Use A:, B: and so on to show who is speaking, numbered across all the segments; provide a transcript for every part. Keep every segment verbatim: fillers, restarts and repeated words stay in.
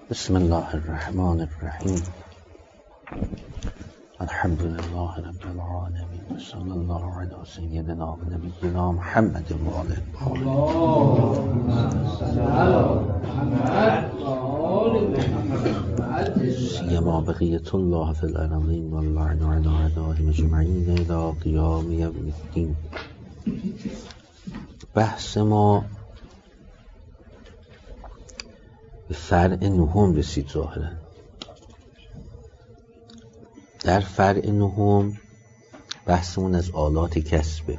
A: بسم الله الرحمن الرحیم. الحمد لله رب العالمین و صلی الله علی سیدنا و نبینا محمد و آله الطاهرین. سیما بقیة الله فی الارضین واللعن علی اعدائهم اجمعین الی قیام یوم الدین. بحث ما به فرع نهم رسید. ظاهرا در فرع نهم بحثمون از آلات کسبه.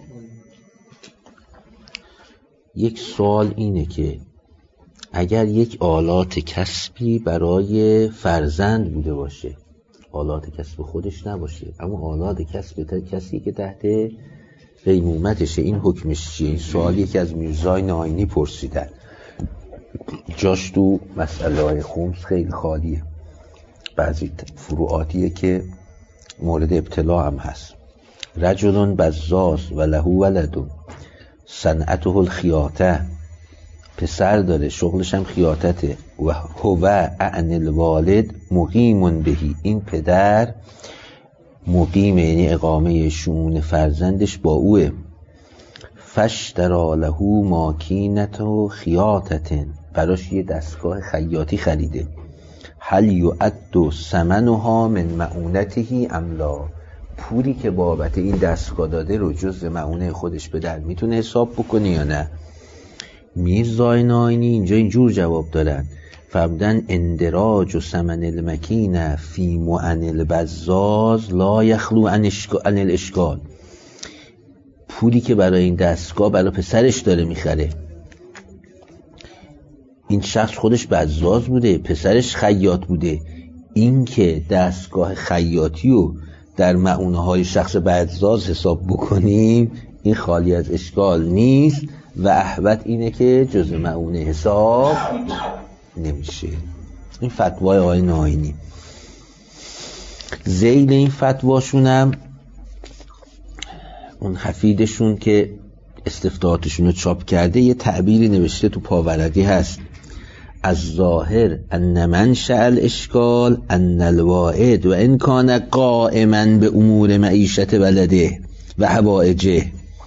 A: یک سوال اینه که اگر یک آلات کسبی برای فرزند بوده باشه، آلات کسب خودش نباشه، اما آلات کسب تا کسی که تحت قیمومتشه، این حکمش چیه؟ این سوال یکی از میرزای ناینی پرسیدن، جاش تو مسئله های خمس خیلی خالیه، بعضی فروعاتیه که مورد ابتلا هم هست. رجل بزاز و له ولدون صنعته الخیاطه، پسر داره شغلش هم خیاطته، و هو عن الوالد مقیم بهی، این پدر مقیم یعنی اقامه شؤون فرزندش با اوه. فاشتری له ماکینة و خیاطة، براش یه دستگاه خیاطی خریده. هل یعد ثمنها من معونته ام لا، پولی که بابت این دستگاه داده رو جز معونه خودش به در میتونه حساب بکنه یا نه؟ میرزای ناینی اینجا اینجور جواب دارن، فرمودن اندراج و ثمن المکینه فی معن البزاز لا یخلو عن الاشکال. پولی که برای این دستگاه برای پسرش داره میخره، این شخص خودش بزاز بوده، پسرش خیاط بوده، این که دستگاه خیاطی رو در معونه های شخص بزاز حساب بکنیم این خالی از اشکال نیست و احوط اینه که جزء معونه حساب نمیشه. این فتوای آقای ناینی. ذیل این فتواشونم اون حفیدشون که استفتاحاتشون رو چاپ کرده یه تعبیری نوشته تو پاورقی هست، از ظاهر ان منشأ الاشکال ان الواعد و ان کان قائما به امور معیشت ولده و حوائجه.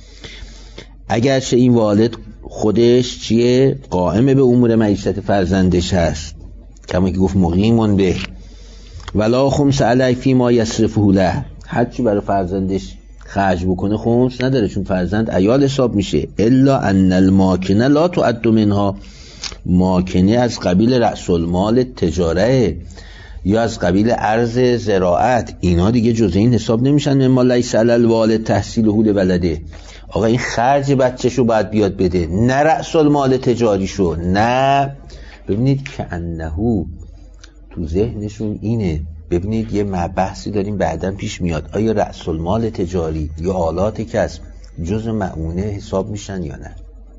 A: اگرچه این والد خودش چیه؟ قائم به امور معیشت فرزندش هست، کما که گفت مقیمون به، ولا خمس علی فی ما یصرفه له، هرچی برای فرزندش خرج بکنه خمس نداره چون فرزند عیال حساب میشه. الا ان الماکنه لا تعد منها، ماکنه از قبیل رأس المال تجاره یا از قبیل ارز زراعت، اینا دیگه جزء این حساب نمیشن. مما لیس علی الوالد تحصیله لولده، آقا این خرج بچه‌شو باید بیاد بده، نه رأس المال تجاریشو. نه ببینید که انهو تو ذهنشون اینه. ببینید یه مبحثی داریم بعداً پیش میاد، آیا رأس المال تجاری یا آلات کسب جزء معونه حساب میشن یا نه؟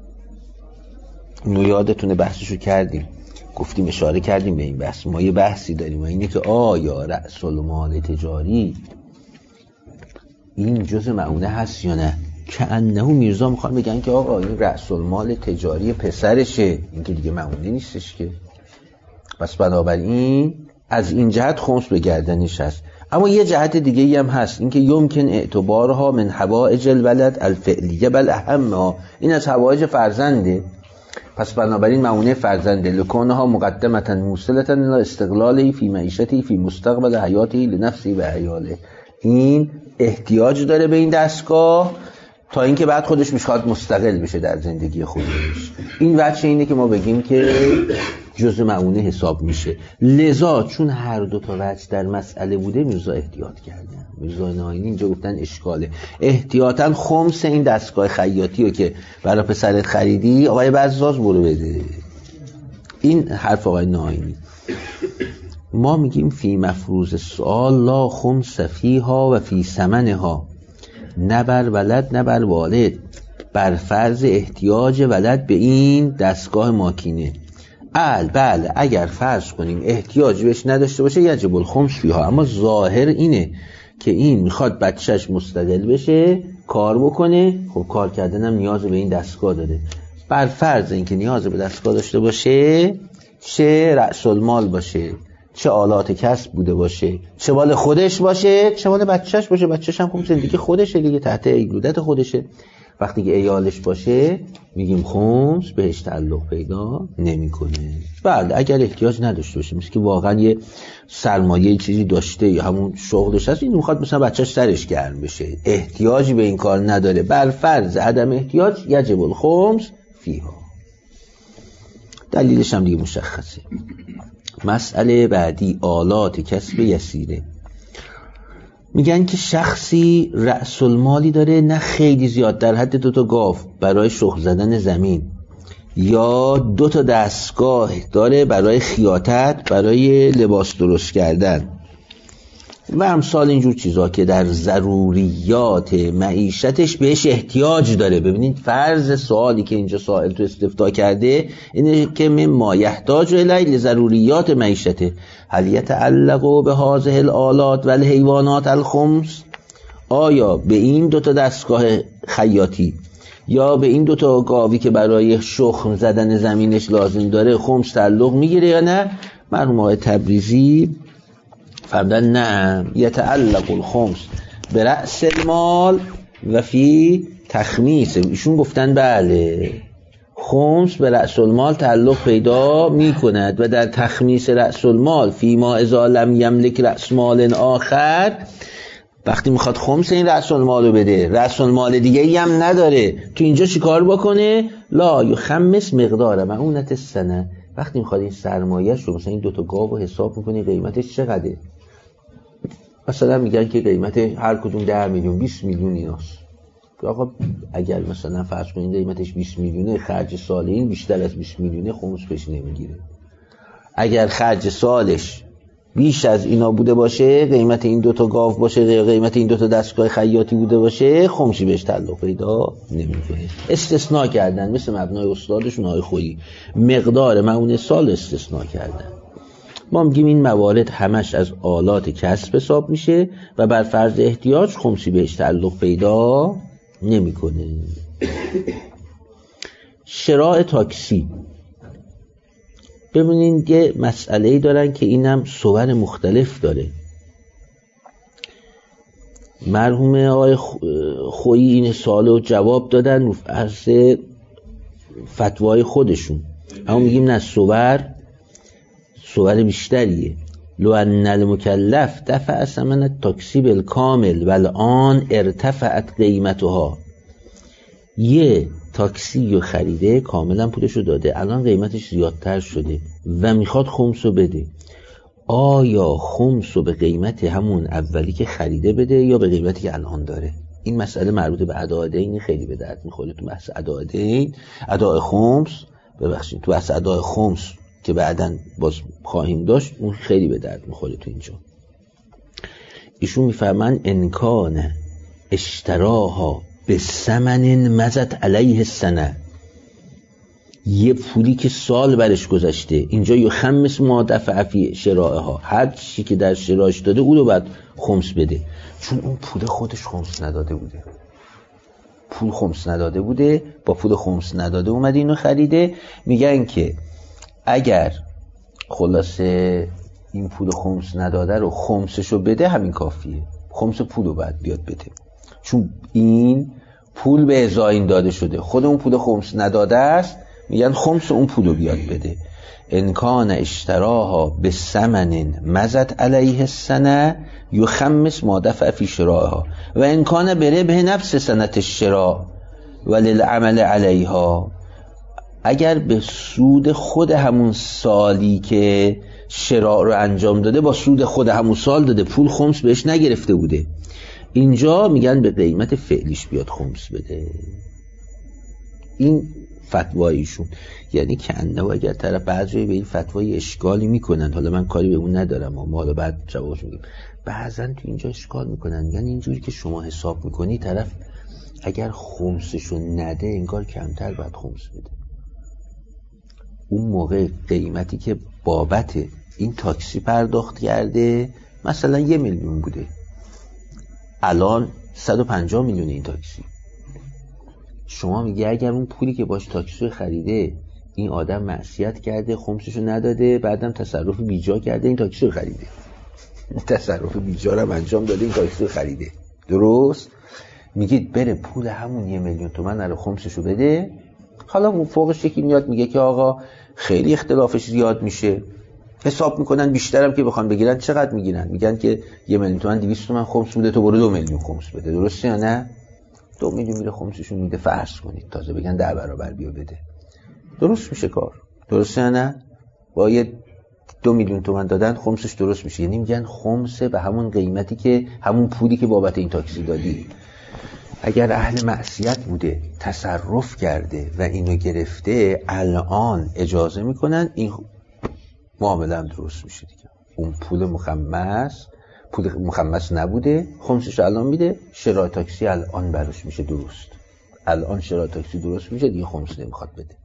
A: اینو یادتونه بحثشو کردیم، گفتیم اشاره کردیم به این بحث. ما یه بحثی داریم و اینه که آیا رأس المال تجاری این جزء معونه هست یا نه؟ که انه میرزا میخوان بگن که آقا این رأس المال تجاری پسرشه، این که دیگه معونه نیستش که، پس بنابراین از این جهت خمس به گردنش هست. اما یه جهت دیگه ای هم هست، این که یمکن اعتبارها من حوائج الولد الفعلیه بل اهمها، این از حوائج فرزنده، پس بنابراین معونه فرزنده. لکونها مقدمتا موصلتا الى استقلالی فی معیشتی فی مستقبل حیاتی لنفسی و عیاله، این احتیاج داره به این دستگاه تا اینکه بعد خودش میخواد مستقل بشه در زندگی خودش. این وجه اینه که ما بگیم که جزء معونه حساب میشه. لذا چون هر دو تا وجه در مسئله بوده میرزا احتیاط کردن. میرزا ناینی اینجا گفتن اشکاله، احتیاطاً خمس این دستگاه خیاطی رو که برای پسرت خریدی آقای بزاز برو بده. این حرف آقای ناینی. ما میگیم فی مفروض السؤال لا خمس فیها و فی ثمنها، نه بر ولد نه بر والد، بر فرض احتیاج ولد به این دستگاه ماکینه. ال بله اگر فرض کنیم احتیاج بهش نداشته باشه یجب الخمس فیها، اما ظاهر اینه که این میخواد بچهش مستقل بشه کار بکنه، خب کار کردنم نیاز به این دستگاه داره. بر فرض اینکه نیاز به دستگاه داشته باشه چه رأس المال باشه، چه آلات کسب بوده باشه، چه مال خودش باشه، چه مال بچهش باشه. بچهش هم خب زندگی خودشه دیگه، تحت ایلودت خودشه. وقتی که ایالش باشه میگیم خمس بهش تعلق پیدا نمیکنه. بله اگر احتیاج نداشته باشه، مثل که واقعا یه سرمایه چیزی داشته یا همون شغلش هست، این میخواد مثلا بچهش سرش گرم بشه، احتیاجی به این کار نداره، بر فرض عدم احتیاج یجب الخمس فیها. دلیلش هم دیگه مشخصه. مسئله بعدی آلات کسب یسیره. میگن که شخصی رأس المالی داره نه خیلی زیاد، در حد دو تا گاو برای شخم زدن زمین، یا دو تا دستگاه داره برای خیاطت، برای لباس درست کردن و امثال اینجور چیزا که در ضروریات معیشتش بهش احتیاج داره. ببینید فرض سوالی که اینجا سائل تو استفتاء کرده اینه که من ما یحتاج الیه لضروریات معیشته، هل یتعلق به هذه الآلات و الحیوانات الخمس، آیا به این دوتا دستگاه خیاطی یا به این دوتا گاوی که برای شخم زدن زمینش لازم داره خمس تعلق میگیره یا نه؟ مرحوم آقای تبریزی فرمودن نه، یتعلق الخمس به رأس المال و فی تخمیس. ایشون گفتن بله خمس به رأس المال تعلق پیدا می کند و در تخمیس رأس المال فی ما اذا لم یملک رأس مال آخر، وقتی میخواد خمس این رأس المال رو بده، رأس المال دیگه ای هم نداره، تو اینجا چی کار بکنه؟ لا یخمس مقدار معونت السنه. وقتی میخواد این سرمایه‌اش رو، مثلا این دوتا گاو رو حساب میکنه قیمتش چقدره، مثلا میگن که قیمت هر کدوم ده میلیون بیست میلیون ایناست. آقا اگر مثلا فرض کنید قیمتش بیست میلیونه، خرج سال این بیشتر از بیست میلیونه، خمس پیش نمیگیره. اگر خرج سالش بیش از اینا بوده باشه، قیمت این دوتا گاو باشه، قیمت این دوتا دستگاه خیاطی بوده باشه، خمسی بهش تعلق پیدا نمیکنه. استثناء کردن، مثل مبنای استادشون آقای خویی، مقدار معون سال استثناء کردن. ما میگیم این موارد همش از آلات کسب حساب میشه و بر فرض احتیاج خمسی بهش تعلق پیدا نمیکنه. شراء تاکسی، ببینید یه مسئله‌ای دارن که اینم صور مختلف داره. مرحوم آقای خویی این سوالو جواب دادن از فتوای خودشون، اما میگیم نه، صور صور بیشتریه. لو ان المکلف دفع ثمن التاکسی بالکامل والآن ارتفعت قیمتها. یه تاکسی رو خریده، کاملا پولشو داده، الان قیمتش زیادتر شده و میخواد خمسو بده. آیا خمسو به قیمت همون اولی که خریده بده یا به قیمتی که الان داره؟ این مسئله مربوط به اداء دین خیلی به درد میخوره. تو بحث اداء دین، اداء خمس، ببخشید تو بحث اداء خمس که بعداً باز خواهیم داشت، اون خیلی به درد میخوره تو اینجا. ایشون میفرمان انکان اشتراها به ثمن مزت علیه السنه، یه پولی که سال برش گذشته، اینجا یو خمس ما دفع فی شرائها، هر چی که در شرایش داده او رو باید خمس بده، چون اون پول خودش خمس نداده بوده. پول خمس نداده بوده، با پول خمس نداده اومده اینو خریده. میگن که اگر خلاصه این پول خمس نداده رو خمسشو بده، همین کافیه، خمس پول رو باید بیاد بده، چون این پول به ازای این داده شده، خود اون پول خمس نداده است، میگن خمس اون پول رو بیاد بده. انکان اشتراها به ثمن مزت علیه السنه یخمس ما دفع فی شرائها و انکان بره به نفس سنت الشراء وللعمل علیها. اگر به سود خود همون سالی که شراء رو انجام داده با سود خود همون سال داده، پول خمس بهش نگرفته بوده، اینجا میگن به قیمت فعلیش بیاد خمس بده. این فتوایشون، یعنی که انه اگر طرف بعضی به این فتوای اشکالی میکنن، حالا من کاری به اون ندارم اما حالا بعد جوابش میگم، بعضن تو اینجا اشکال میکنن، یعنی اینجوری که شما حساب میکنی طرف اگر خمسشو نده انگار کمتر باید خمس بده. اون موقع قیمتی که بابت این تاکسی پرداخت کرده مثلا یه میلیون بوده، الان صد و پنجاه میلیون این تاکسی. شما میگه اگر اون پولی که باش تاکسی خریده این آدم معصیت کرده، خمسشو نداده، بعدم تصرف بیجا کرده، این تاکسی رو خریده. تصرف بیجا رو انجام داده، این تاکسی رو خریده. درست؟ میگید بره پول همون یه میلیون تومن رو خمسشو بده. حالا فوقش یکی میاد میگه که آقا خیلی اختلافش زیاد میشه، حساب میکنن بیشترم که بخوان بگیرن چقدر میگیرن، میگن که یه میلیون تومن دویست تومن خمس بوده، تو برو دو میلیون خمس بده. درسته یا نه؟ دو میلیون میره خمسشون میده، فرض کنید تازه بگن ده برابر بیا بده. درست میشه کار. درسته یا نه؟ با یه دو میلیون تومن دادن خمسش درست میشه. یعنی میگن خمسه به همون قیمتی که همون پولی که بابت این تاکسی دادی. اگر اهل معصیت بوده تصرف کرده و اینو گرفته، الان اجازه میکنن این معامله هم درست میشه دیگه. اون پول مخمس پول مخمس نبوده، خمسش الان میده، شراء تاکسی الان براش میشه درست. الان شراء تاکسی درست میشه دیگه، خمس نمیخواد بده.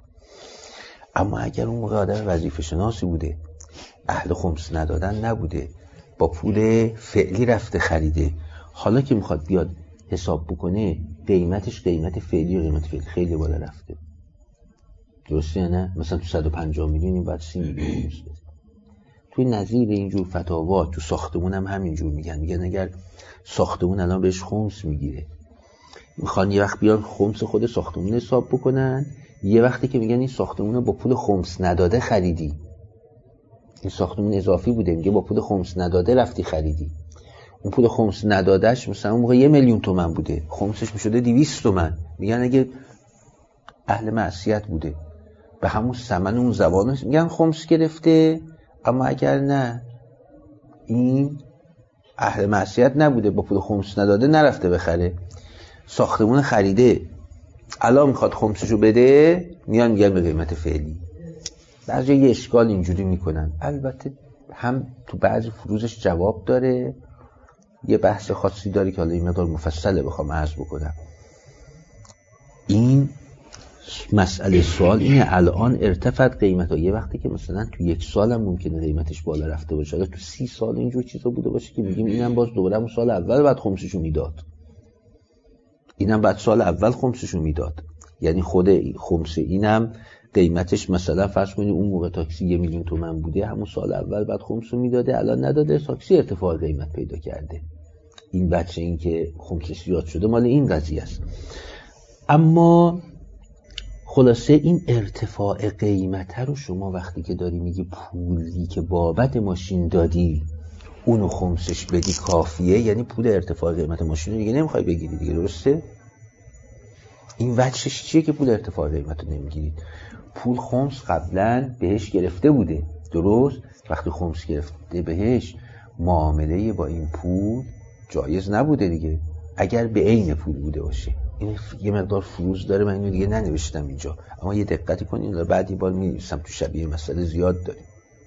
A: اما اگر اون موقع آدم وظیفه شناسی بوده، اهل خمس ندادن نبوده، با پول فعلی رفته خریده، حالا که میخواد بیاد حساب بکنه قیمتش قیمت فعلی و قیمت فعلی خیلی بالا رفته. درسته یا نه؟ مثلا تو صد و پنجاه میلیون این بعد سی میلیون خمس بده. توی نظیر اینجور فتاوا تو ساختمون هم همینجور میگن. میگن اگر ساختمون الان بهش خمس میگیره، میخوان یه وقت بیان خمس خود ساختمون حساب بکنن، یه وقتی که میگن این ساختمون رو با پول خمس نداده خریدی، این ساختمون اضافی بوده، میگه با پول خمس نداده رفتی خریدی، اون پول خمس ندادهش مثلا اون موقع یه میلیون تومن بوده، خمسش میشده دویست تومن. میگن اگه اهل معصیت بوده به همون ثمن اون زبانه میگن خمس گرفته. اما اگر نه این اهل معصیت نبوده، با پول خمس نداده نرفته بخره، ساختمون خریده، الان میخواد خمسشو بده، میان میگن به قیمت فعلی. بعضی یه اشکال اینجوری میکنن. البته هم تو بعضی فروزش جواب داره، یه بحث خاصی داره که حالا این مقدار مفصله بخوام عرض بکنم. این مسئله سوال اینه الان ارتفعت قیمت ها. یه وقتی که مثلا تو یک سال هم ممکنه قیمتش بالا رفته باشه، حالا تو سی سال اینجور چیزا بوده باشه که میگیم اینم باز دوباره همون سال اول بعد خمسشو میداد، اینم بعد سال اول خمسشو میداد. یعنی خود خمس اینم قیمتش مثلا فرض کنید اون موقع تاکسی یه میلیون تومن بوده، همون سال اول بعد خمسو میداده، الان نداده، تاکسی ارتفاع قیمت پیدا کرده. این بچه این که خمسش زیاد شده مال این قضیه است. اما خلاصه این ارتفاع قیمت رو شما وقتی که داری میگی پولی که بابت ماشین دادی اونو خمسش بدی کافیه، یعنی پول ارتفاع قیمت ماشین رو دیگه نمیخوای بگیری دیگه. درسته؟ این وجهش چیه که پول ارتفاع قیمت رو نمیگیرید؟ پول خمس قبلا بهش گرفته بوده، درست؟ وقتی خمس گرفته بهش، معامله با این پول جایز نبوده دیگه، اگر به عین پول بوده باشه. این یه مقدار فروز داره، من اینو دیگه ننوشتم اینجا، اما یه دقتی کنین، بعدی بار می‌نویسم تو شبیه مسئله زیاد داریم.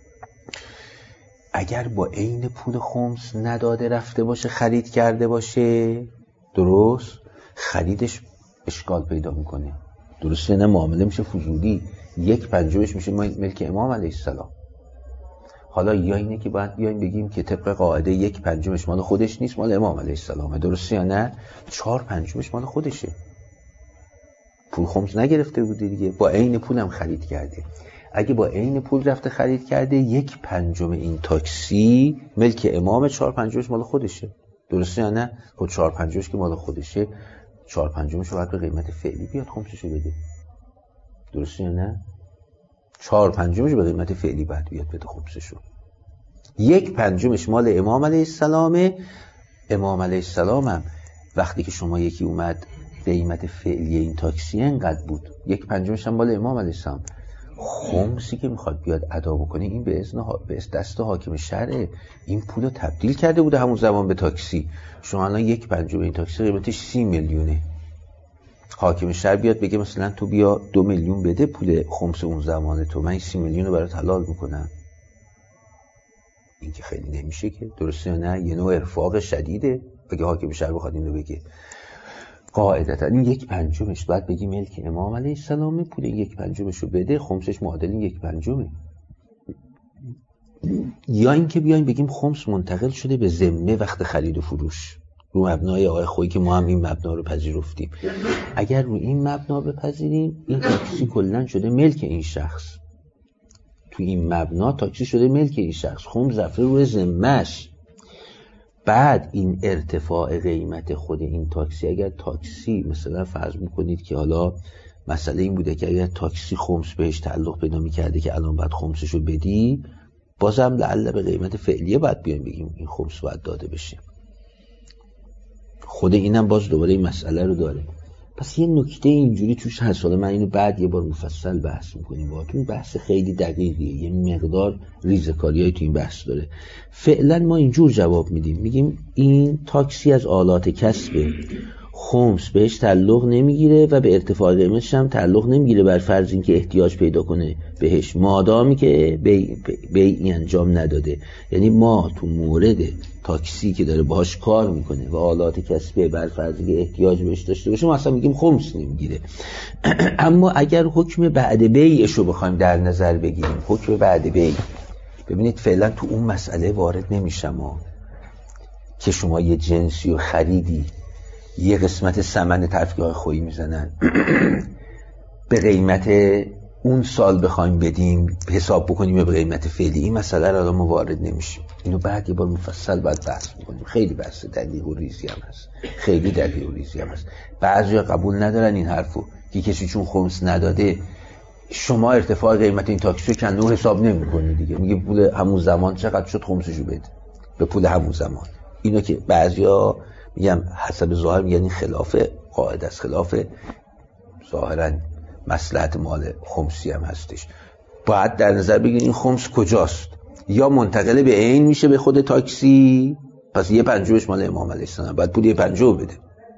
A: اگر با عین پول خمس نداده رفته باشه خرید کرده باشه، درست؟ خریدش اشکال پیدا میکنه. درسته؟ نه معامله میشه فضولی، یک پنجمش میشه ملک امام علیه السلام. حالا یا اینه که باید بیایم بگیم که طبق قاعده یک پنجمش مال خودش نیست، مال امام علیه السلامه. درسته یا نه؟ چهار پنجمش مال خودشه، پول خمس نگرفته بوده دیگه، با عین پولم خرید کرده. اگه با عین پول رفته خرید کرده، یک پنجم این تاکسی ملک امام، چهار پنجمش مال خودشه. درسته یا نه؟ خود چهار پنجمش که مال خودشه، چهار پنجمش رو باید به قیمت فعلی بیاد خمسشو بده. درسته یا نه؟ چهار پنجمش به قیمت فعلی باید بیاد بده خمسشو. یک پنجمش مال امام علیه السلامه. امام علیه السلام هم وقتی که شما یکی اومد قیمت فعلی این تاکسی انقدر بود، یک پنجمش هم مال امام علیه السلام. خمسی که میخواد بیاد ادا بکنه، این به اذن ها... به دست حاکم شرع این پولو تبدیل کرده بوده همون زمان به تاکسی. شما الان یک پنجم این تاکسی قیمتش سی میلیونه، حاکم شرع بیاد بگه مثلا تو بیا دو میلیون بده پول خمس اون زمان تو، من سی میلیون رو برات حلال میکنم. این که خیلی نمیشه که. درسته یا نه؟ یه نوع ارفاق شدیده اگه حاکم شرع بخواد اینو بگه. قاعدتا این یک پنجمش باید بگی ملک امام علیه السلام، پول یک پنجمش رو بده، خمسش معادل این یک پنجمه. یا اینکه بیایم بگیم خمس منتقل شده به ذمه وقت خرید و فروش. رو مبنای آقای خویی که ما هم این مبنا رو پذیرفتیم. اگر رو این مبنا بپذیریم، این تاکسی کلاً شده ملک این شخص. تو این مبنا تاکسی شده ملک این شخص، خمس رفته روی ذمه‌اش. بعد این ارتفاع قیمت خود این تاکسی، اگر تاکسی مثلا فرض میکنید که حالا مسئله این بوده که اگر تاکسی خمس بهش تعلق پیدا میکرده که الان باید خمسشو بدی، بازم لعل به قیمت فعلیه باید بیایم بگیم این خمس باید داده بشه. خود اینم باز دوباره این مسئله رو داره. پس یه نکته اینجوری توش هست، حالا من اینو بعد یه بار مفصل بحث میکنیم باهاتون. بحث خیلی دقیقیه، یه مقدار ریزکاریایی تو این بحث داره. فعلا ما اینجور جواب میدیم، میگیم این تاکسی از آلات کسبه، خمس بهش تعلق نمیگیره و به ارتفاع قیمتش هم تعلق نمیگیره بر فرض اینکه احتیاج پیدا کنه بهش، مادامی که بیعی انجام نداده. یعنی ما تو مورد تاکسی که داره باهاش کار میکنه و آلات کسبه بر فرض اینکه احتیاج بهش داشته باشه، ما اصلا میگیم خمس نمیگیره. اما اگر حکم بعد بیعش رو بخوایم در نظر بگیریم، حکم بعد بیع، ببینید فعلا تو اون مسئله وارد نمیشم ها که شما یه جنسی و خریدی، یه قسمت ثمن تفکیه خویی میزنن به قیمت اون سال بخوایم بدیم حساب بکنیم به قیمت فعلی، این مسئله رو ما وارد نمیشیم. اینو بعد یه بار مفصل باید بحث میکنیم. خیلی بحث دقیق و ریزی هم هست، خیلی دقیق و ریزی هم هست. بعضیا قبول ندارن این حرفو که کسی چون خمس نداده شما ارتفاع قیمت این تاکسی کنو حساب نمیکنی دیگه، میگه پول همون زمان چقدر شد خمسشو بده به پول همون زمان. اینو که بعضیا میگم حسب ظاهر میگن این خلاف قاعده است، خلاف ظاهرا مصلحت مال خمسی هم هستش. باید در نظر بگیرید این خمس کجاست، یا منتقل به عین میشه به خود تاکسی، پس یه پنجوش مال امام علیه السلام، باید پول یه پنجو بده،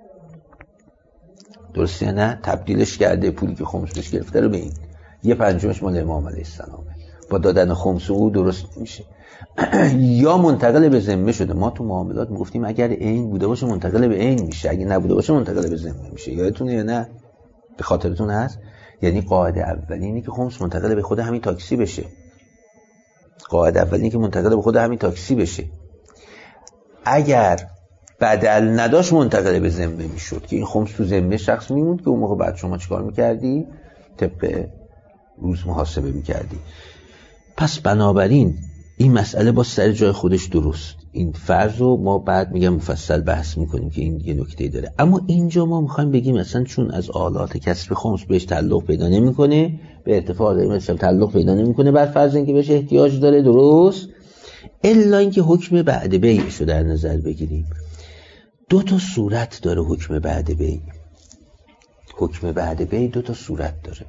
A: درسته نه؟ تبدیلش کرده پولی که خمس بهش گرفته رو به این، یه پنجوش مال امام علیه السلام، با دادن خمس او درست میشه. یا منتقل به ذمه شده. ما تو معاملات میگفتیم اگر عین بوده باشه منتقل به عین میشه، اگه نبوده باشه منتقل به ذمه میشه. یادتونه یا نه؟ به خاطرتون هست؟ یعنی قاعده اولی اینه که خمس منتقل به خود همین تاکسی بشه. قاعده اولی اینه که منتقل به خود همین تاکسی بشه. اگر بدل نداشت منتقل به ذمه میشد که این خمس تو ذمه شخص میموند که اون موقع بعد شما چیکار میکردی؟ طبق روز محاسبه میکردی. پس بنابراین این مسئله با سر جای خودش درست، این فرض رو ما بعد میگم مفصل بحث میکنیم که این یه نکته داره. اما اینجا ما میخوایم بگیم مثلا چون از آلات کسب خمس بهش تعلق پیدا نمیکنه، به ارتفاع قیمتش هم تعلق پیدا نمیکنه بر فرض اینکه بهش احتیاج داره، درست، الا اینکه حکم بعد بیعش رو در نظر بگیریم. دو تا صورت داره حکم بعد بیع. حکم بعد بیع دو تا صورت داره.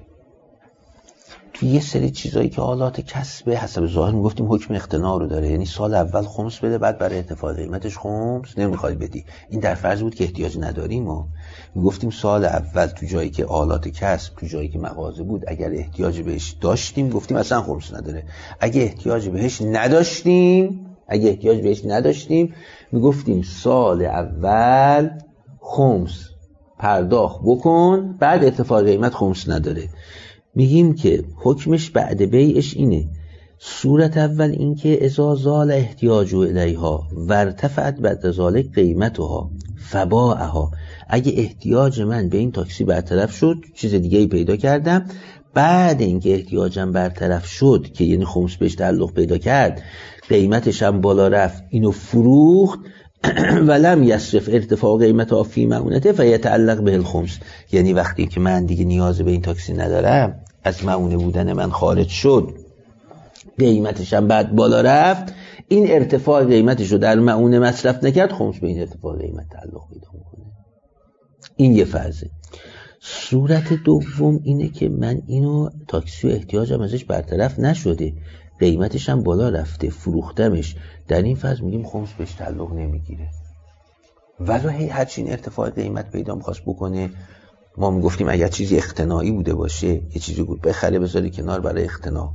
A: تو یه سری چیزایی که آلات کسب حسب ظاهر میگفتیم حکم اقتناع رو داره، یعنی سال اول خمس بده بعد برای ارتفاع قیمتش خمس نمیخوای بدی. این در فرض بود که احتیاج نداریم و میگفتیم سال اول تو جایی که آلات کسب، تو جایی که مغازه بود، اگر احتیاج بهش داشتیم گفتیم اصلا خمس نداره. اگه احتیاج بهش نداشتیم اگه احتیاج بهش نداشتیم میگفتیم سال اول خمس پرداخت بکن بعد ارتفاع قیمت خمس نداره. میگیم که حکمش بعد بیعش اینه. صورت اول این که اذا زال احتیاج الیها وارتفعت بعد ذلک قیمتها فباعها، اگه احتیاج من به این تاکسی برطرف شد، چیز دیگه ای پیدا کردم، بعد اینکه احتیاجم برطرف شد که یعنی خمس بهش تعلق پیدا کرد، قیمتش هم بالا رفت، اینو فروخت ولم یصرف ارتفاع قیمت فی معونته فیتعلق به الخمس، یعنی وقتی که من دیگه نیاز به این تاکسی ندارم، از معونه بودن من خارج شد، قیمتش هم بعد بالا رفت، این ارتفاع قیمتش رو در معونه مصرف نکرد، خمس به این ارتفاع قیمت تعلق پیدا میکنه. این یه فرضه. صورت دوم اینه که من اینو تاکسی و احتیاجم ازش برطرف نشده، قیمتش هم بالا رفته، فروختمش، در این فاز میگیم خمس بهش تعلق نمیگیره. ولی هی هرچی این ارتفاع قیمت پیدا میخواست بکنه، ما میگفتیم اگر چیزی اقتناعی بوده باشه، یه چیزی بود بخره بذاری کنار برای اقتناع،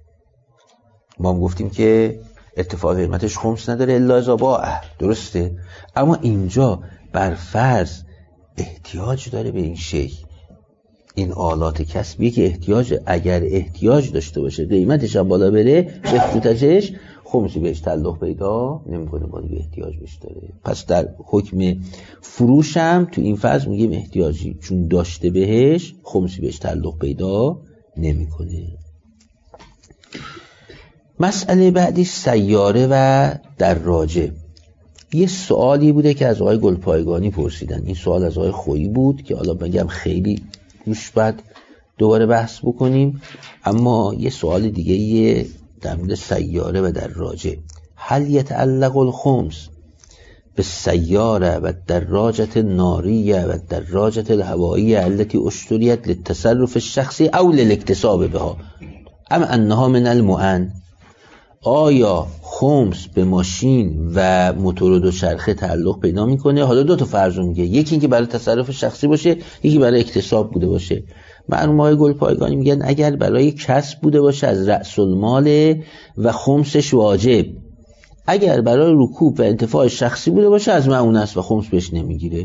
A: ما میگفتیم که ارتفاع قیمتش خمس نداره الا اذا باع، درسته. اما اینجا بر فرض احتیاج داره به این شی، این آلات کسبی که احتیاج، اگر احتیاج داشته باشه قیمتش هم بالا بره، بفروتش، خمسی بهش تعلق پیدا نمیکنه، با دیگه احتیاج بهش داره. پس در حکم فروش هم تو این فصل میگیم احتیاجی چون داشته بهش خمسی بهش تعلق پیدا نمیکنه. مسئله بعدی سیاره و دراجه. یه سوالی بوده که از آقای گلپایگانی پرسیدن. این سوال از آقای خویی بود که حالا بگم خیلی روش بعد دوباره بحث بکنیم، اما یه سوال دیگه یه در مورد سیاره و دراجه. هل یتعلق الخمس به سیاره و دراجه ناریه و دراجه الهوائیه التي اشتریت للتصرف الشخصی او للاکتساب بها ام انها من المؤن؟ آیا خمس به ماشین و موتور دوچرخه تعلق پیدا میکنه؟ حالا دو تا فرض میگه، یکی اینکه برای تصرف شخصی باشه، یکی برای اکتساب بوده باشه. معلومای گلپایگانی میگن اگر برای کسب بوده باشه از رأس المال و خمسش واجب، اگر برای رکوب و انتفاع شخصی بوده باشه از معون است و خمس بهش نمیگیره.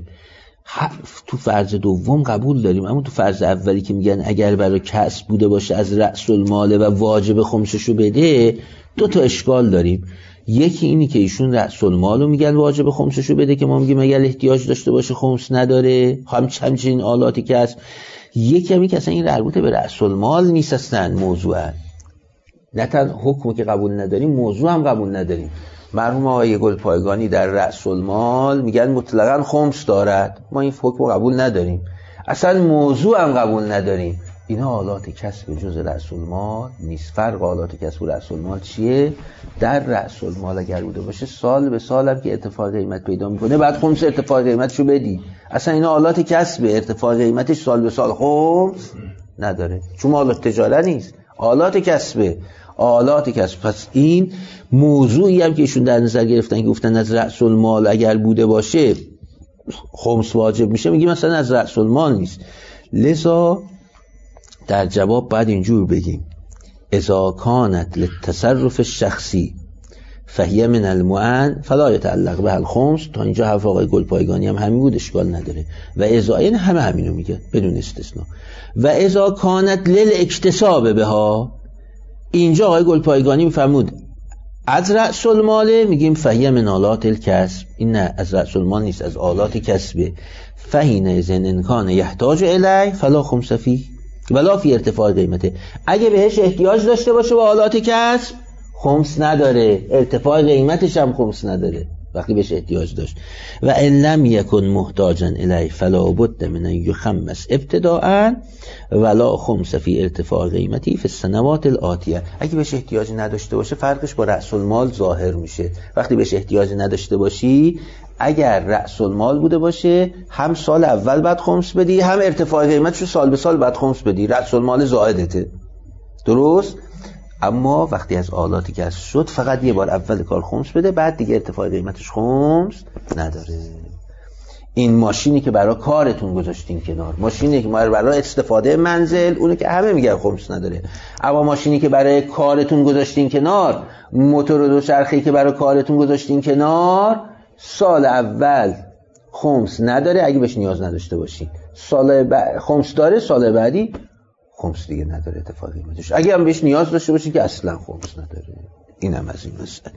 A: تو فرض دوم قبول داریم، اما تو فرض اولی که میگن اگر برای کسب بوده باشه از رأس المال و واجب خمسشو بده، دو تا اشکال داریم. یکی اینی که ایشون رأس المالو میگن واجب خمسشو بده که ما میگیم اگر احتیاج داشته باشه خمس نداره، هم همچنین آلاتی که هست. یکی همی که اصلا این مربوط به رأس المال نیست، اصلا موضوع نه تنها حکم که قبول نداریم، موضوع هم قبول نداریم. مرحوم آقای گلپایگانی در رأس المال میگن مطلقاً خمس دارد، ما این حکم قبول نداریم، اصلا موضوع هم قبول نداریم. اینا آلات کسب جز رأس المال نیست. فرق آلات کسب و رأس المال چیه؟ در رأس المال اگر بوده باشه سال به سال هم که ارتفاع قیمت پیدا میکنه بعد خمس ارتفاع قیمتشو بدی. اصلا اینا آلات کسب، ارتفاع قیمتش سال به سال خمس نداره، چون آلات تجاره نیست، آلات کسبه، آلات کسب. پس این موضوعی هم که ایشون در نظر گرفتن که گفتن از رأس المال اگر بوده باشه خمس واجب میشه، میگیم مثلا از رأس المال نیست. لذا در جواب بعد اینجور بگیم اذا کانت للتصرف الشخصی فهیه من المؤن فلا یتعلق به الخمس. تا اینجا حرف آقای گلپایگانی هم همین بود، اشکال نداره. و اذا، این همه همینو میگه بدون استثناء. و اذا کانت للاکتساب بها، اینجا آقای گلپایگانی میفرمود از رأس المال، میگیم فهیه من آلات الکسب. این نه، از رأس المال نیست، از آلات کسبه. فهینه زن انکان یحتاج الی فلا خمس فیه ولا فی ارتفاع قیمته. اگه بهش احتیاج داشته باشه با آلات کسب خمس نداره، ارتفاع قیمتش هم خمس نداره وقتی بهش احتیاج داشت. و ان لم یکن محتاجا الی فلا بد من یخمس ابتداء ولا خمس فی ارتفاع قیمتی فی السنوات الآتیه. اگه بهش احتیاج نداشته باشه فرقش با رأس المال ظاهر میشه. وقتی بهش احتیاج نداشته باشی، اگر رأس المال بوده باشه هم سال اول بعد خمس بدی، هم ارتفاع قیمتشو سال به سال بعد خمس بدی، رأس المال زائدته، درست؟ اما وقتی از آلاتی که از شد فقط یه بار اول کار خمس بده، بعد دیگه ارتفاع قیمتش خمس نداره. این ماشینی که برای کارتون گذاشتین کنار، ماشینی که برای استفاده منزل، اونه که همه میگن خمس نداره. اما ماشینی که برای کارتون گذاشتین کنار، موتور دوچرخه‌ای که برای کارتون گذاشتین کنار، سال اول خمس نداره اگه بهش نیاز نداشته باشین، سال بعد خمس داره، سال بعدی خمس دیگه نداره اتفاق قیمتش. اگه هم بهش نیاز داشته باشین که اصلا خمس نداره. اینم از این مسئله.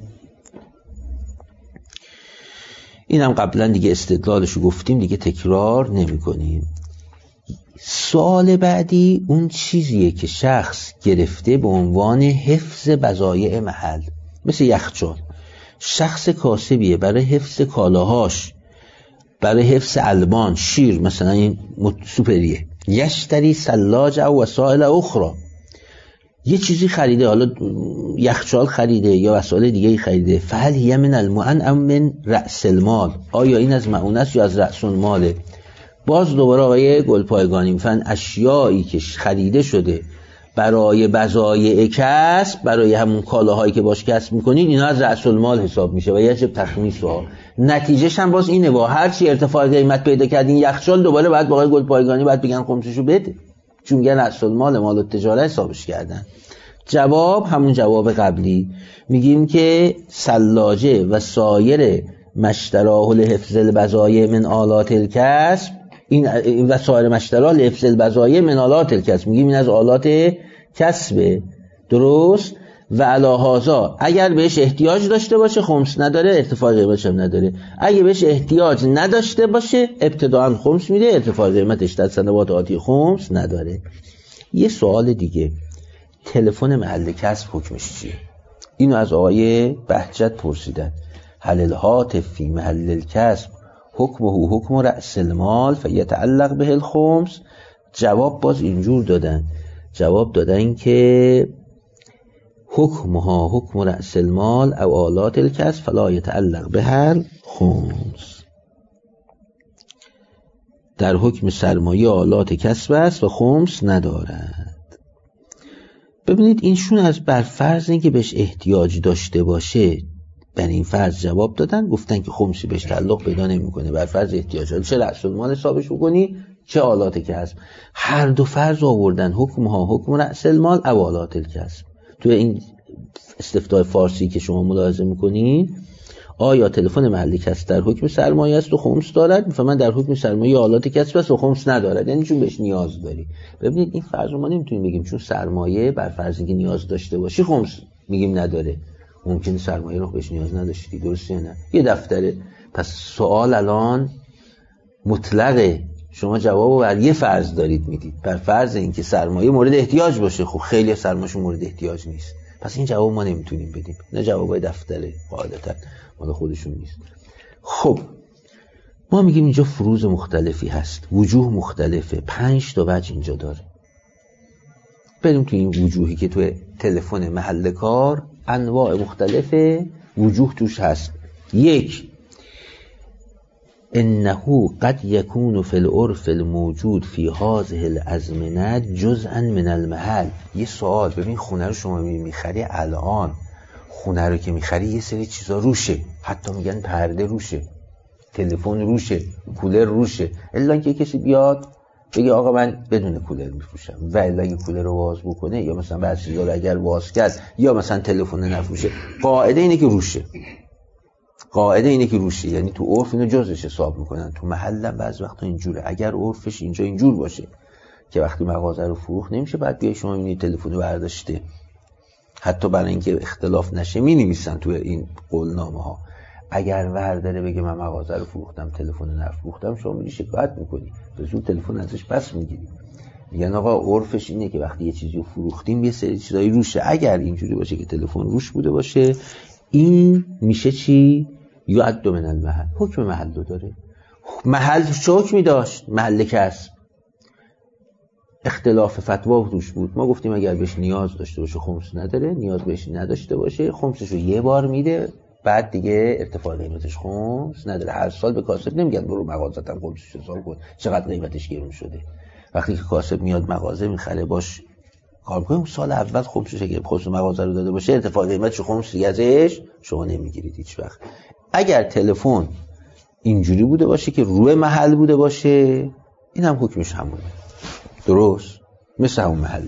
A: اینم قبلا دیگه استدلالشو گفتیم، دیگه تکرار نمی کنیم. سوال بعدی اون چیزیه که شخص گرفته به عنوان حفظ بضایع محل، مثل یخچال. شخص کاسبیه برای حفظ کالاهاش، برای حفظ البان، شیر، مثلا این سوپریه، یشتری سلاج او وسائل اخرى، یه چیزی خریده، حالا یخچال خریده یا وسایل دیگه خریده. فهل هی من المؤن ام من رأس المال، آیا این از معون است یا از رأس الماله؟ باز دوباره آقای گلپایگانی میفن اشیایی که خریده شده برای بضایع کسب، برای همون کالاهایی که باش کسب میکنین، اینا از رأس المال حساب میشه و یجب تخمیسها. نتیجهش هم باز اینه، با هر چی ارتفاع قیمت پیدا کردین یخچال، دوباره بعد با آقای گلپایگانی بعد بگن خمسشو بده، چون میگن رأس المال مال التجاره حسابش کردن. جواب همون جواب قبلی، میگیم که سلاجه و سایر مشتراه لحفظ البضایع من آلات الکسب، این و سایر مشتراه لحفظ البضایع من آلات الکسب، میگیم این از آلات کسبه، درست؟ و علاهازا اگر بهش احتیاج داشته باشه خمس نداره، ارتفاع قیمتش هم نداره. اگه بهش احتیاج نداشته باشه ابتداءً خمس میده، ارتفاع قیمتش در سنوات آتی خمس نداره. یه سوال دیگه، تلفن محل کسب حکمش چیه؟ اینو از آقای بهجت پرسیدن. هل الهاتف فی محل الکسب حکمه حکم رأس المال فیتعلق به الخمس؟ جواب باز اینجور دادن، جواب دادن که حکمها حکم رأس المال او آلات الکسب فلا یتعلق به الخمس. در حکم سرمایه آلات کسب است و خمس ندارد. ببینید اینشون از بر فرض اینکه بهش احتیاج داشته باشه بر این فرض جواب دادن، گفتن که خمسی بهش تعلق پیدا نمیکنه بر فرض احتیاج، چه رأس المال حسابش بکنی چه آلات کسب. هر دو فرض آوردن، حکمها حکم رأس المال او آلات الکسب. تو این استفتاء فارسی که شما ملاحظه میکنین، آیا تلفن محل کسب در حکم سرمایه است و خمس دارد؟ میفهمن در حکم سرمایه آلات کسب است و خمس ندارد، یعنی چون بهش نیاز داری. ببینید این فرض رو ما نمیتونیم بگیم چون سرمایه بر فرض اینکه نیاز داشته باشی خمس میگیم نداره. ممکنه سرمایه رو بهش نیاز نداشتی، درسته یا نه؟ یه دفتره. پس سوال الان مطلقه، شما جوابو بر یه فرض دارید میدید، بر فرض اینکه سرمایه مورد احتیاج باشه. خب خیلی سرمایه‌شون مورد احتیاج نیست، پس این جواب ما نمیتونیم بدیم. نه، جوابای دفتره قاعدتا مال خودشون نیست. خب ما میگیم اینجا فروض مختلفی هست، وجوه مختلفه، پنج تا وجه اینجا داره. بریم تو این وجوهی که تو تلفن محل کار انواع مختلف وجوه توش هست. یک، انه قد یکون فی العرف الموجود فی هذه الازمنه جزءا من المحل. یه سوال، ببین خونه رو شما میخری الان، خونه رو که میخری یه سری چیزا روشه، حتی میگن پرده روشه، تلفن روشه، کولر روشه. الا اینکه کسی بیاد بگه آقا من بدون کولر میفروشم، و الا اگه کولر رو باز بکنه یا مثلا بعضی چیزا رو اگر باز کرد یا مثلا تلفن نفروشه، قاعده اینه که روشه. قاعده اینه که روشه، یعنی تو عرف اینو جزش حساب میکنن. تو محلم بعضی وقتا اینجوره، اگر عرفش اینجا اینجور باشه که وقتی مغازه رو فروخت نمیشه، بعد بیای شما میبینید تلفن رو برداشته، حتی برای اینکه اختلاف نشه می‌نویسن تو این قولنامه ها. اگر ورداره بگه من مغازه رو فروختم تلفن نفروختم، شما میری شکایت میکنی، به زور تلفن ازش پس میگیری. میگن آقا عرفش اینه که وقتی یه چیزی رو فروختیم یه سری چیزایی روشه. اگر اینجوری باشه که تلفن روش بوده باشه، این میشه چی؟ یعد من المحل، حکم محل رو داره. محل چه حکمی داشت؟ محل کسب. اختلاف فتوا روش بود، ما گفتیم اگر بهش نیاز داشته باشه خمس نداره، نیاز بهش نداشته باشه خمسش رو یه بار میده، بعد دیگه ارتفاع قیمتش خمس نداره. هر سال به کاسب نمیگن برو مغازه‌تم خمسش حساب کن چقدر قیمتش گرون شده. وقتی که کاسب میاد مغازه میخره باش کار کنه، سال اول خمسش اگه خمس مغازه رو داده باشه ارتفاع قیمتش خمس دیگه ازش شما نمیگیرید هیچ وقت. اگر تلفن اینجوری بوده باشه که روی محل بوده باشه، این هم حکمش همونه، درست مثل اون محل.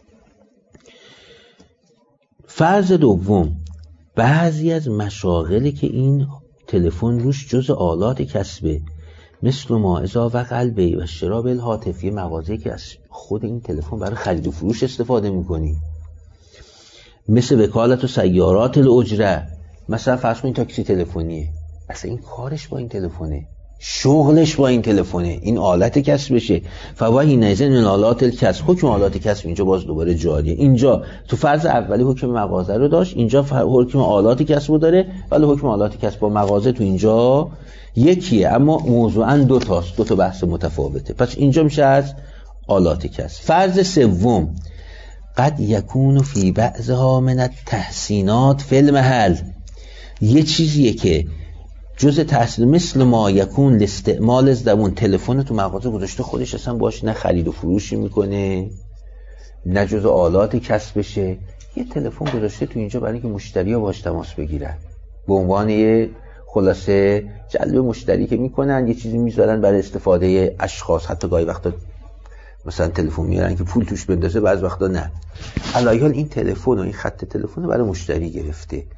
A: فرض دوم، بعضی از مشاغلی که این تلفن روش جز آلات کسبه، مثل ما اذا وقع البیع و شراء بالهاتف، مغازه‌ای که از خود این تلفن برای خرید و فروش استفاده می‌کنی، مثل وکالت و سیارات الاجره. مثلا فرض کن این تاکسی تلفنیه، اصلا این کارش با این تلفنه، شغلش با این تلفنه، این آلت کسب بشه. فوای نزن من آلات الکسب، حکم آلات کسب اینجا باز دوباره جاریه. اینجا تو فرض اولی حکم مغازه رو داشت، اینجا حکم آلات کسب رو داره، ولی حکم آلات کسب با مغازه تو اینجا یکیه، اما موضوعاً دو تاست، دو تا بحث متفاوته. پس اینجا میشه از آلات کسب. فرض سوم، قد یکون فی بعضها من التحسینات فی المحل، یه چیزیه که جز تحصیل، مثل ما یکون لاستعمال الزبون، تلفن تو مغازه گذاشته خودش اصلا باش نه خرید و فروشی میکنه نه جز آلات کسبشه، یه تلفن گذاشته تو اینجا برای اینکه مشتری‌ها باش تماس بگیرن، به عنوان یه خلاصه جلب مشتری که میکنن، یه چیزی میذارن برای استفاده اشخاص. حتی گاهی وقتا مثلا تلفن میارن که پول توش بندازه، بعض وقتا نه. علی حال این تلفن و این خط تلفن برای مشتری گرفته.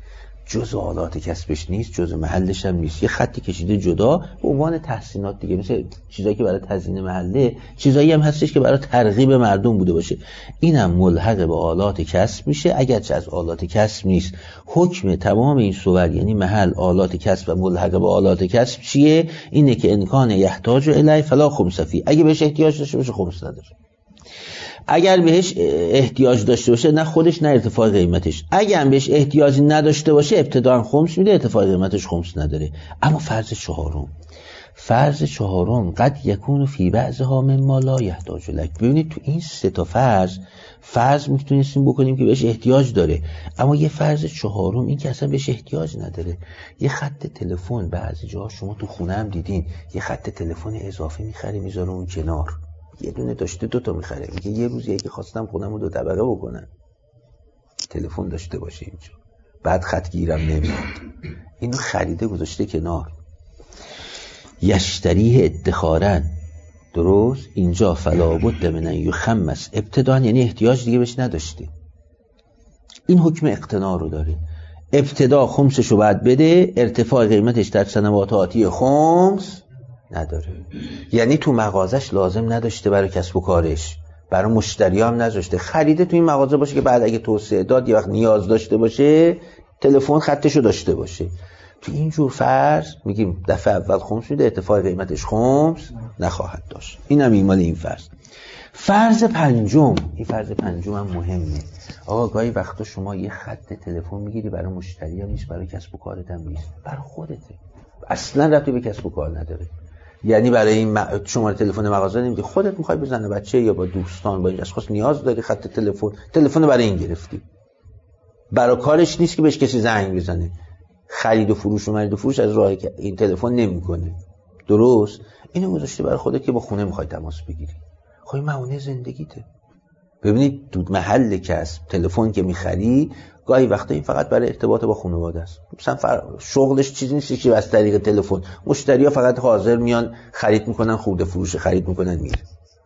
A: جزء آلات کسبش نیست، جزء محلش هم نیست، یه خطی کشیده جدا به عنوان تحسینات دیگه، مثل چیزایی که برای تزیین محله، چیزایی هم هستش که برای ترغیب مردم بوده باشه، اینم ملحق به آلات کسب میشه اگرچه از آلات کسب نیست. حکم تمام این صور یعنی محل، آلات کسب و ملحق به آلات کسب چیه؟ اینه که امکان یحتاج الی فلا خمس فی، اگه بهش احتیاج داشته باشه خمس نداره، اگر بهش احتیاج داشته باشه نه خودش نه ارتفاع قیمتش، اگر هم بهش احتیاجی نداشته باشه ابتداً خمس میده، ارتفاع قیمتش خمس نداره. اما فرض چهارم، فرض چهارم قد یکون فی بعضها مما لا یحتاج لک. ببینید تو این سه تا فرض فرض میتونستیم بکنیم که بهش احتیاج داره، اما یه فرض چهارم این که اصلا بهش احتیاج نداره. یه خط تلفن بعضی جاها شما تو خونه هم دیدین، یه خط تلفن اضافه میخره میذاره اون کنار، یه دونه داشته دو تا میخره، میگه یه روز یکی خواستم خونمو دو طبقه بکنن، تلفن داشته باشه اینجا، بعد خط گیرم نمیاد، اینو خریده گذاشته کنار. یشتریه ادخارن، درست اینجا فلا بد من ان یخمس ابتداء، یعنی احتیاج دیگه بهش نداشته. این حکم اقتناع رو داره، ابتدا خمسشو بعد بده، ارتفاع قیمتش در سنوات آتی خمس نداره. یعنی تو مغازش لازم نداشته برای کسب و کارش، برای مشتری هم نذاشته، خریده تو این مغازه باشه که بعد اگه توسعه داد یه وقت نیاز داشته باشه تلفن خطشو داشته باشه. تو این جور فرض میگیم دفعه اول خمس میده، ارتفاع قیمتش خمس نخواهد داشت. اینم ایمال این فرض. فرض پنجم، این فرض پنجم هم مهمه. آقا گاهی وقتا شما یه خط تلفن میگیری برای مشتری هم نیست، برای کسب و کارت هم نیست، برای خودته، اصلا ربطی به کسب و کار نداره. یعنی برای این شماره تلفن مغازه نمیدی، خودت میخوای بزنه بچه یا با دوستان با این اشخاص نیاز داری خط تلفن، تلفن برای این گرفتی، برای کارش نیست که بهش کسی زنگ بزنه. خرید و فروش و مرید و فروش از راه این تلفن نمیکنه، درست؟ اینو گذاشته برای خودت که با خونه میخوای تماس بگیری. خب این معونه زندگیته. ببینید تو محل کسب تلفن که میخری گاهی وقتا این فقط برای ارتباط با خانواده است، مثلا شغلش چیزی نیست که از طریق تلفن، مشتری‌ها فقط حاضر میان خرید میکنن، خورده فروش خرید میکنن میره،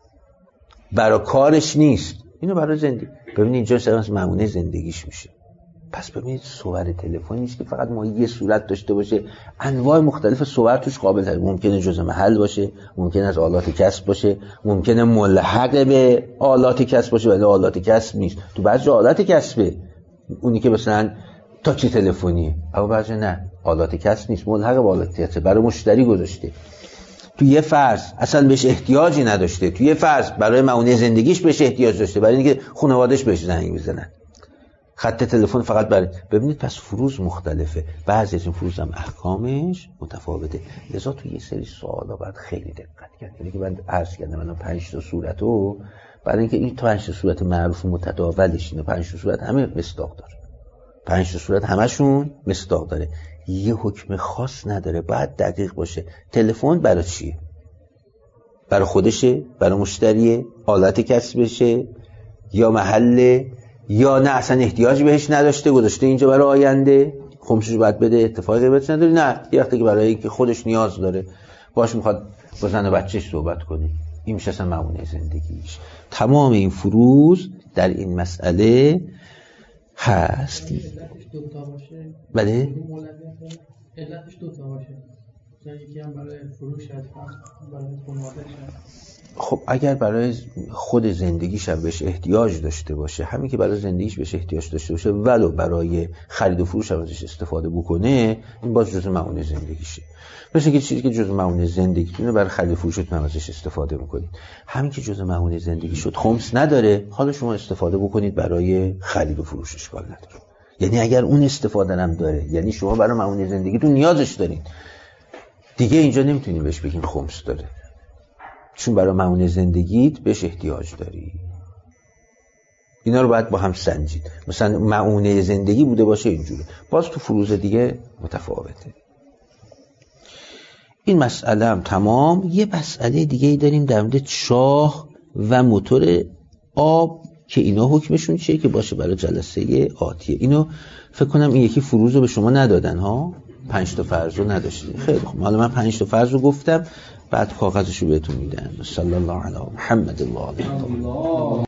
A: برای کارش نیست. اینو برای زندگی. ببینید اینجا مثلا معونه زندگیش میشه. پس ببینید صور تلفن نیست که فقط ما یه صورت داشته باشه، انواع مختلف صور توش قابل تر. ممکنه جزء محل باشه، ممکنه از آلات کسب باشه، ممکنه ملحق به آلات کسب باشه ولی آلات کسب نیست. تو بعضی آلات کسبه، اونی که مثلا تاچی تلفنیه، اما بعضی نه آلات کسب نیست، ملحق به آلات کسب، برای مشتری گذاشته. تو یه فرض اصلا بهش احتیاجی نداشته، تو یه فرض برای معونه زندگیش بهش احتیاج داشته، برای اینکه خانواده‌اش بهش زنگ بزنن. خط تلفن فقط برای. ببینید پس فروض مختلفه، بعضی از این فروض هم احکامش متفاوته. لذا تو یه سری سوالا باید خیلی دقت کرد. یعنی که من عرض کردم من پنج تا صورتو، برای اینکه این پنج تا صورت معروف متداولش اینه، پنج تا صورت همه مصداق داره، پنج تا صورت همشون مصداق داره، یه حکم خاص نداره، باید دقیق باشه. تلفن برای چیه؟ برای خودشه، برای مشتریه، آلت کسبشه، یا محله، یا نه اصلا احتیاج بهش نداشته گذاشته اینجا برای آینده خمسش باید بده، اتفاقی قیمت نداره، نه یه وقتی که برای اینکه خودش نیاز داره باش میخواد با زن و بچهش صحبت کنه، این میشه اصلا معونه زندگیش. تمام این فروض در این مسئله هست. بله
B: علتش دو تا باشه، یکی هم برای فروش هست، برای خانواده‌اش.
A: خب اگر برای خود زندگیش هم بهش احتیاج داشته باشه، همین که برای زندگیش بهش احتیاج داشته باشه ولو برای خرید و فروش هم ازش استفاده بکنه، این باز جزء معونه زندگیشه. مثل که چیزی که جزء معونه زندگیتونه برای خرید و فروشتون هم ازش استفاده میکنید. همین که جزء معونه زندگی شد خمس نداره، حالا شما استفاده بکنید برای خرید و فروش، اشکال نداره. یعنی اگر اون استفاده هم داره، یعنی شما برای معونه زندگیتون نیازش دارید، دیگه اینجا نمیتونید بهش بگین خمس داره، چون برای معونه زندگیت بهش احتیاج داری. اینا رو باید با هم سنجید. مثلا معونه زندگی بوده باشه اینجوری، باز تو فروض دیگه متفاوته. این مسئله هم تمام. یه مسئله دیگه ای داریم در مورد چاه و موتور آب که اینا حکمشون چیه که باشه برای جلسه آتیه. اینو فکر کنم این یکی فروض رو به شما ندادن ها، پنج تا فرض رو نداشتید. خیلی خوب، حالا من پنج تا فرض رو گفتم، بعد کاغذشو بهتون میدن. صلی الله علی محمد الله.